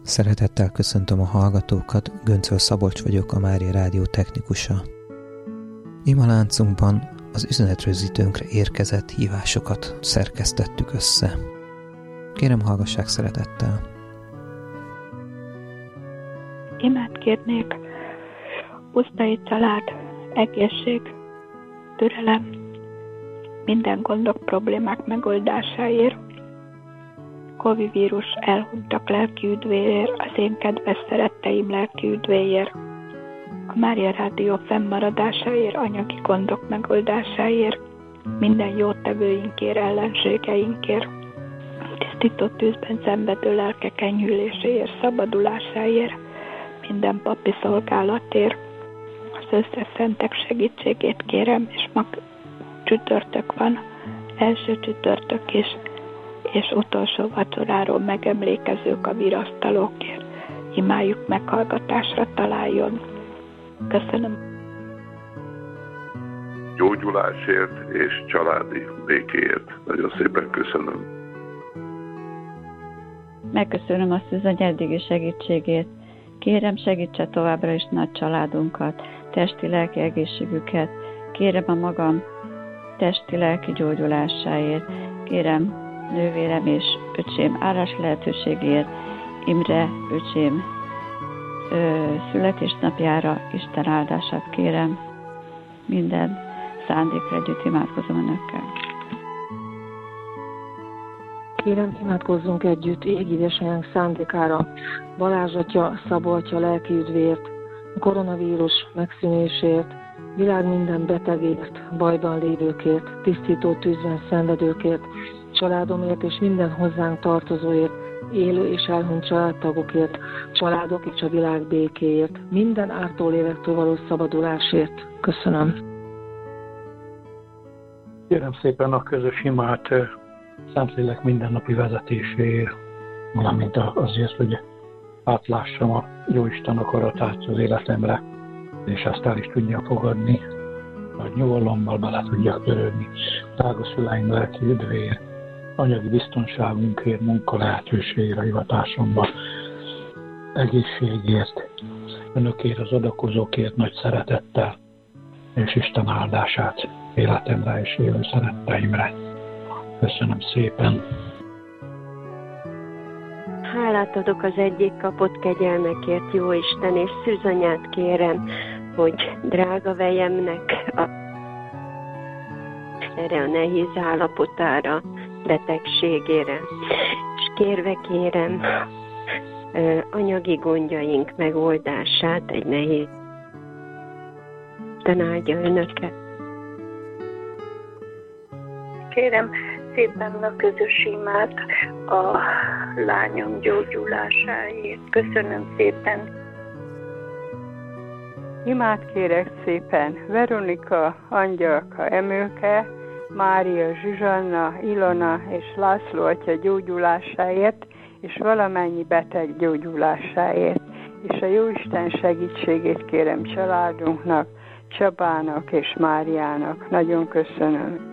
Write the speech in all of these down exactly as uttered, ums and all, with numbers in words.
Szeretettel köszöntöm a hallgatókat, Göncöl Szabolcs vagyok, a Mária Rádió technikusa. Ima láncunkban az üzenetrögzítőnkre érkezett hívásokat szerkesztettük össze. Kérem, hallgassák szeretettel. Imát kérnék, pusztai család, egészség, türelem, minden gondok, problémák megoldásáért, Covid vírus elhunytak lelki üdvéért, az én kedves szeretteim lelki üdvéért, a Mária Rádió fennmaradásáért, anyagi gondok megoldásáért, minden jótevőinkért, ellenségeinkért, tisztított tűzben szenvedő lelkek enyhüléséért, szabadulásáért, minden papi szolgálatért, az összes szentek segítségét kérem, és ma csütörtök van, első csütörtök is, és utolsó vacsoráról megemlékezők a virasztalókért. Imájuk meghallgatásra találjon. Köszönöm. Gyógyulásért és családi békéért. Nagyon szépen köszönöm. Megköszönöm azt az eddigi segítségét. Kérem, segítse továbbra is nagy családunkat, testi-lelki egészségüket. Kérem a magam testi-lelki gyógyulásáért. Kérem nővérem és öcsém állás lehetőségért, Imre öcsém ö, születésnapjára Isten áldását kérem. Minden szándékra együtt imádkozom önökkel. Kérem, imádkozzunk együtt égi édesanyánk szándékára, Balázs atya, Szabó atya lelki üdvért, a koronavírus megszűnésért, világ minden betegért, bajban lévőkért, tisztító tűzben szenvedőkért, családomért és minden hozzánk tartozóért, élő és elhunyt családtagokért, családok és a világ békéért, minden ártó lélektől való szabadulásért. Köszönöm. Kérem szépen a közös imát Szentlélek mindennapi vezetéséért, valamint azért, hogy átlássam a Jóisten akaratát az életemre, és ezt el is tudja fogadni, hogy nyugalommal bele tudjak törődni drága szüleim lelki üdvéért, anyagi biztonságunkért, munka lehetőségére, hivatásomban, egészségért, önökért, az adakozókért nagy szeretettel, és Isten áldását életemre és élő szeretteimre. Köszönöm szépen! Hálát adok az egyik kapott kegyelmekért, jó Isten, és szűzanyát kérem, hogy drága vejemnek a, erre a nehéz állapotára, betegségére. És kérve kérem anyagi gondjaink megoldását, egy nehéz. Isten áldja önöket. Kérem szépen a közös imát a lányom gyógyulásáért. Köszönöm szépen. Imát kérek szépen Veronika, Angyalka, Emőke, Mária, Zsuzsanna, Ilona és László atya gyógyulásáért, és valamennyi beteg gyógyulásáért. És a Jóisten segítségét kérem családunknak, Csabának és Máriának. Nagyon köszönöm.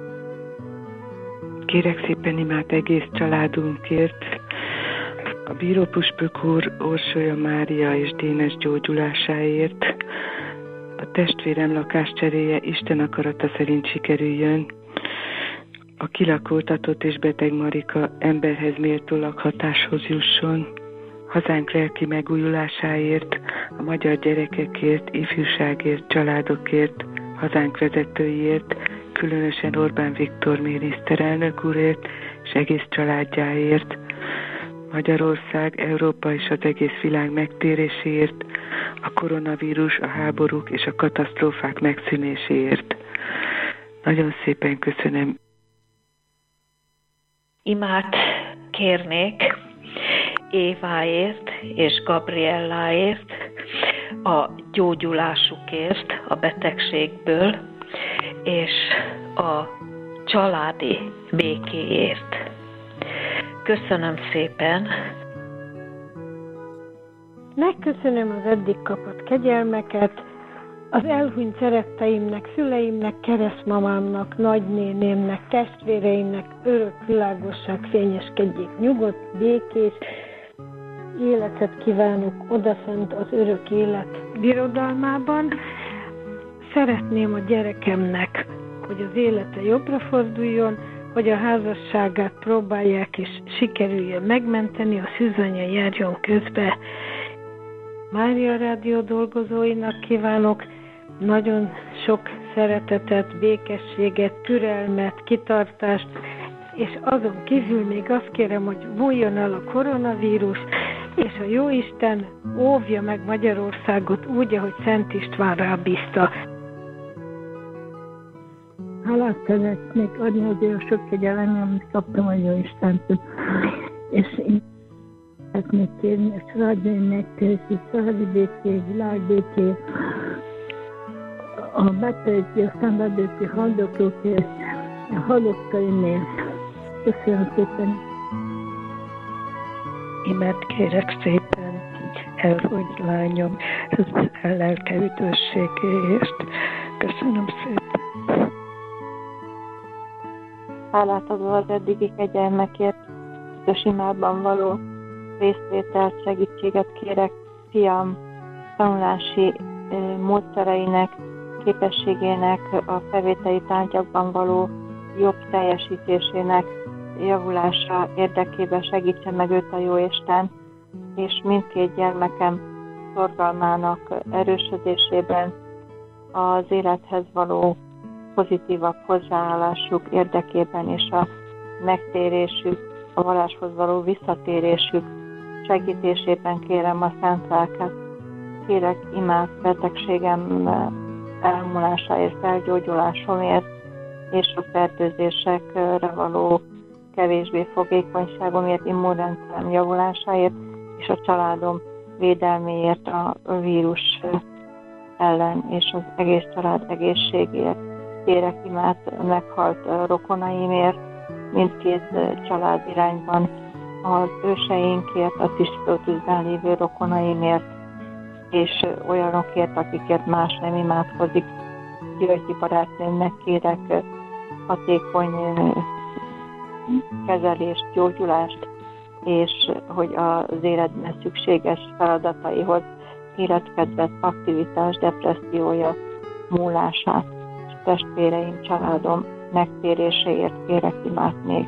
Kérek szépen imát egész családunkért, a Bíró Püspök úr, Orsolya Mária és Dénes gyógyulásáért, a testvérem lakáscseréje Isten akarata szerint sikerüljön, a kilakoltatott és beteg Marika emberhez méltó lakhatáshoz jusson, hazánk lelki megújulásáért, a magyar gyerekekért, ifjúságért, családokért, hazánk vezetőiért, különösen Orbán Viktor miniszterelnök úrért és egész családjáért, Magyarország, Európa és az egész világ megtéréséért, a koronavírus, a háborúk és a katasztrófák megszűnéséért. Nagyon szépen köszönöm. Imát kérnék Éváért és Gabrielláért, a gyógyulásukért a betegségből, és a családi békéért. Köszönöm szépen! Megköszönöm az eddig kapott kegyelmeket, az elhunyt szeretteimnek, szüleimnek, keresztmamámnak, nagynénémnek, testvéreimnek örök világosság fényeskedjék, nyugodt, békés, életet kívánok odafent az örök élet birodalmában. Szeretném a gyerekemnek, hogy az élete jobbra forduljon, hogy a házasságát próbálják és sikerüljön megmenteni, a szűzanya járjon közbe. Mária Rádió dolgozóinak kívánok nagyon sok szeretetet, békességet, türelmet, kitartást, és azon kívül még azt kérem, hogy múljon el a koronavírus, és a Jóisten óvja meg Magyarországot úgy, ahogy Szent István rábízta. Hálát szeretnék adni azért a sok kegyelemre, amit kaptam a Jóistentől. És én szeretnék kérni a családjaim megtérését, családi békét, világbékét, a betegek, a szenvedőké, haldoklókért, a halottaimért. Köszönöm szépen. Imát kérek szépen, elhunyt lányom, az lelke üdvösségéért. Köszönöm szépen. Hálát adva az eddigi kegyelmekért, közös imádban való részvételt, segítséget kérek fiam tanulási módszereinek, képességének, a felvételi tárgyakban való jobb teljesítésének javulása érdekében segítse meg őt a Jóisten, és mindkét gyermekem szorgalmának erősödésében az élethez való pozitívabb hozzáállásuk érdekében és a megtérésük, a valláshoz való visszatérésük segítésében kérem a Szent Lelket. Kérek imát betegségem elmúlásáért, felgyógyulásomért, és a fertőzésekre való kevésbé fogékonyságomért, immunrendszerem javulásáért, és a családom védelméért a vírus ellen, és az egész család egészségért. Kérek imát meghalt rokonaimért, mindkét család irányban, az őseinkért, a tisztítőtűzben lévő rokonaimért, és olyanokért, akikért más nem imádkozik. Györgyi barátnőmnek kérek hatékony kezelést, gyógyulást, és hogy az életben szükséges feladataihoz életkedvet, aktivitás, depressziója múlását, és testvéreim, családom megtéréséért kérek imát még.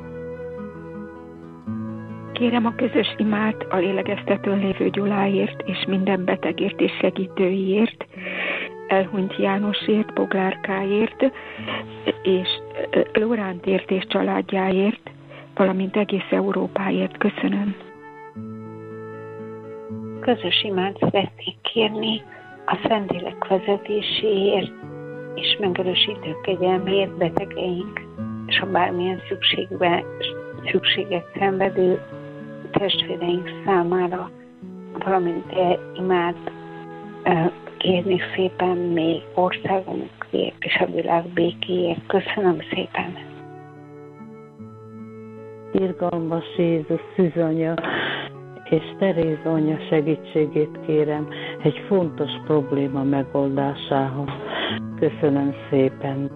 Kérem a közös imát a lélegeztetőn lévő Gyuláért és minden betegért és segítőiért, elhunyt Jánosért, Boglárkáért és Lórántért és családjáért, valamint egész Európáért. Köszönöm. Közös imát szeretnék kérni a Szentlélek vezetéséért és megerősítő kegyelméért betegeink, és a bármilyen szükségben, szükséget szenvedő testvéreink számára, valamint imát kérni szépen még országunkért és a világ békéért. Köszönöm szépen. Irgalmas Jézus szűzanya és Teréza anya segítségét kérem egy fontos probléma megoldásához. Köszönöm szépen.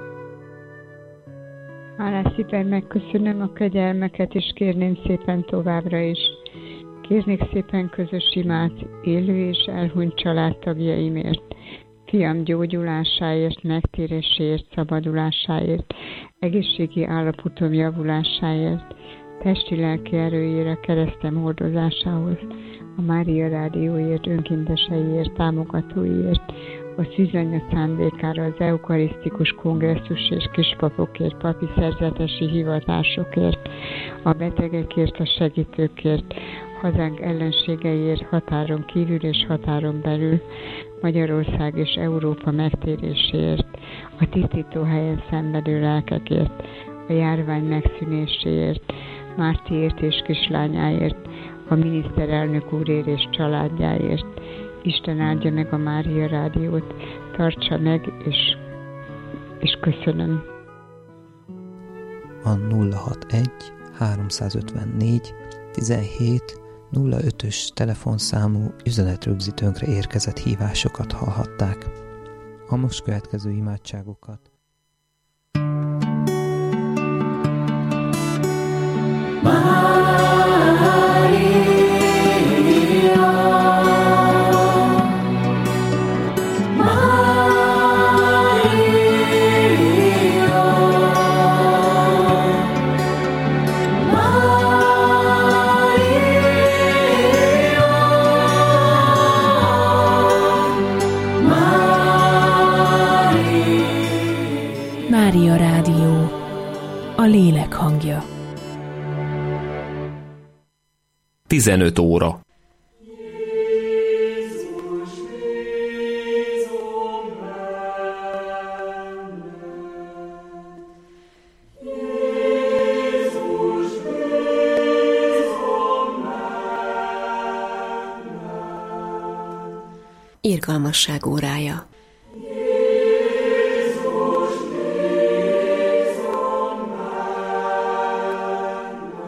Hálás szépen megköszönöm a kegyelmeket, és kérném szépen továbbra is. Kérnék szépen közös imát élő és elhunyt családtagjaimért, fiam gyógyulásáért, megtéréséért, szabadulásáért, egészségi állapotom javulásáért, testi-lelki erőjére, keresztem hordozásához, a Mária Rádióért, önkénteseiért, támogatóiért, a szűzanya szándékára, az eukarisztikus kongresszus és kispapokért, papi szerzetesi hivatásokért, a betegekért, a segítőkért, hazánk ellenségeiért határon kívül és határon belül, Magyarország és Európa megtéréséért, a tisztító helyen szenvedő lelkekért, a járvány megszűnéséért, Mártiért és kislányáért, a miniszterelnök úrért és családjáért. Isten áldja meg a Mária Rádiót, tartsa meg, és, és köszönöm. A nulla hatvanegy háromszázötvennégy tizenhét nulla ötös telefonszámú üzenetrögzítőnkre érkezett hívásokat hallhatták. A most következő imádságokat Mária tizenöt óra. Irgalmasság órája.